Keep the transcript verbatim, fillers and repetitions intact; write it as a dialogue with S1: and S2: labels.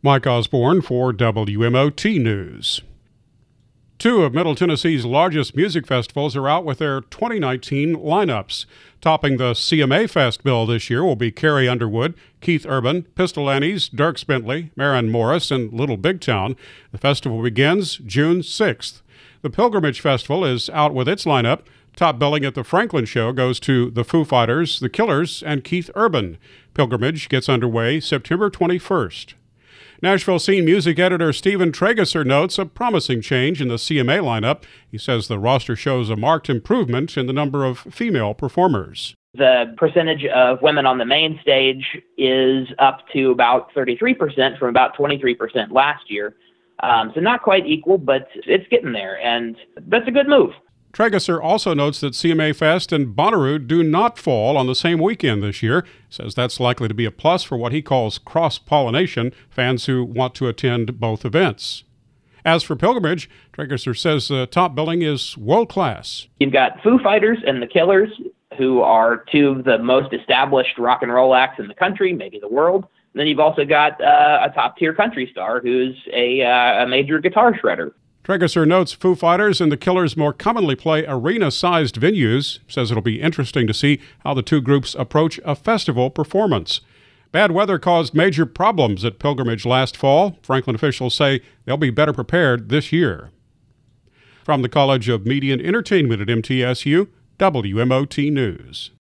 S1: Mike Osborne for W M O T News. Two of Middle Tennessee's largest music festivals are out with their twenty nineteen lineups. Topping the C M A Fest bill this year will be Carrie Underwood, Keith Urban, Pistol Annie's, Dierks Bentley, Maren Morris, and Little Big Town. The festival begins June sixth. The Pilgrimage Festival is out with its lineup. Top billing at the Franklin Show goes to the Foo Fighters, the Killers, and Keith Urban. Pilgrimage gets underway September twenty-first. Nashville Scene music editor Stephen Trageser notes a promising change in the C M A lineup. He says the roster shows a marked improvement in the number of female performers.
S2: The percentage of women on the main stage is up to about thirty-three percent from about twenty-three percent last year. Um, so not quite equal, but it's getting there, and that's a good move.
S1: Trageser also notes that C M A Fest and Bonnaroo do not fall on the same weekend this year. Says that's likely to be a plus for what he calls cross-pollination, fans who want to attend both events. As for Pilgrimage, Trageser says the top billing is world-class.
S2: You've got Foo Fighters and the Killers, who are two of the most established rock and roll acts in the country, maybe the world. And then you've also got uh, a top-tier country star who's a, uh, a major guitar shredder.
S1: Trageser notes Foo Fighters and the Killers more commonly play arena-sized venues. Says it'll be interesting to see how the two groups approach a festival performance. Bad weather caused major problems at Pilgrimage last fall. Franklin officials say they'll be better prepared this year. From the College of Media and Entertainment at M T S U, W M O T News.